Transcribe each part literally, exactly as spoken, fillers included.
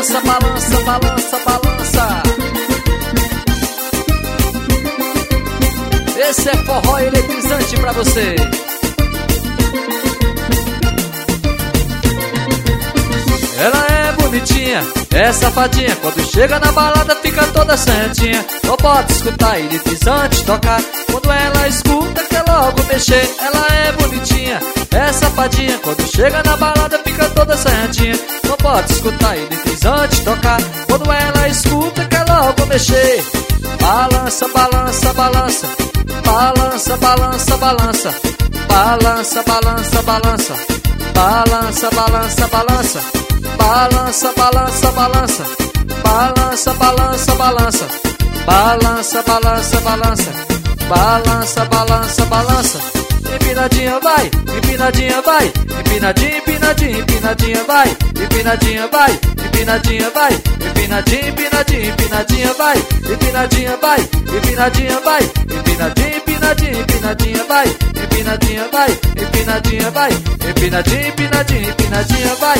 balança, balança, balança, balança. Esse é forró eletrizante pra você. Ela é bonitinha, é safadinha. Quando chega na balada fica toda santinha. Não pode escutar eletrizante tocar. Quando ela escuta quer logo mexer. Ela é bonitinha, é safadinha. Quando chega na balada fica toda santinha. Não pode escutar eletrizante tocar. Quando ela escuta quer logo mexer. Balança, balança, balança. Balança, balança, balança. Balança, balança, balança. Balança, balança, balança. Balança, balança, balança. Balança, balança, balança. Balança, balança, balança. Balança, balança, balança. Empinadinha vai, empinadinha vai. Empinadinha, empinadinha, empinadinha vai. Empinadinha vai, empinadinha vai. Empinadinha, empinadinha, empinadinha vai. Empinadinha vai, empinadinha vai. Empinadinha, empinadinha, empinadinha vai. Empinadinha vai, empinadinha vai. Empinadinha, empinadinha, empinadinha vai.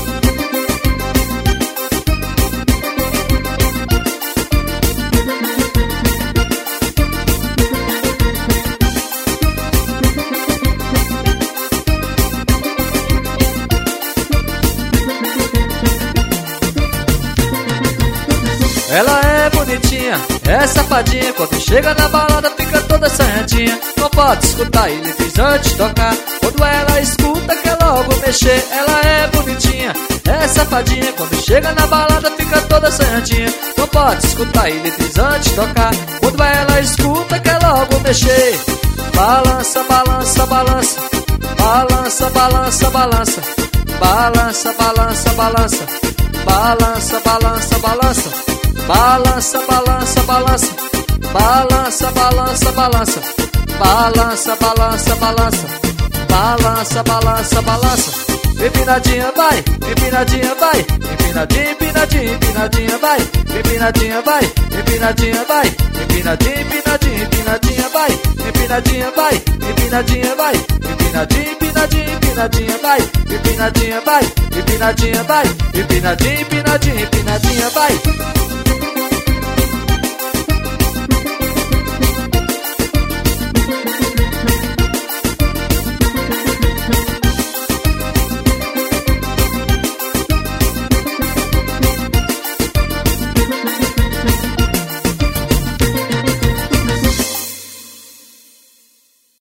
Ela é bonitinha, é safadinha. Quando chega na balada fica toda santinha. Não pode escutar eletrizante tocar. Quando ela escuta quer logo mexer. Ela é bonitinha, é safadinha. Quando chega na balada fica toda santinha. Não pode escutar eletrizante tocar. Quando ela escuta quer logo mexer. Balança, balança, balança. Balança, balança, balança. Balança, balança, balança. Balança, balança, balança. Balança, balança, balança. Balança, balança, balança. Balança, balança, balança. Balança, balança, balança. Empinadinha vai, empinadinha vai. Empinadinha, empinadinha, empinadinha vai. Empinadinha vai, empinadinha vai. Empinadinha, empinadinha, empinadinha vai. Empinadinha vai, empinadinha vai. Empinadinha, empinadinha, empinadinha vai. Empinadinha vai, empinadinha vai. Empinadinha, empinadinha, empinadinha vai.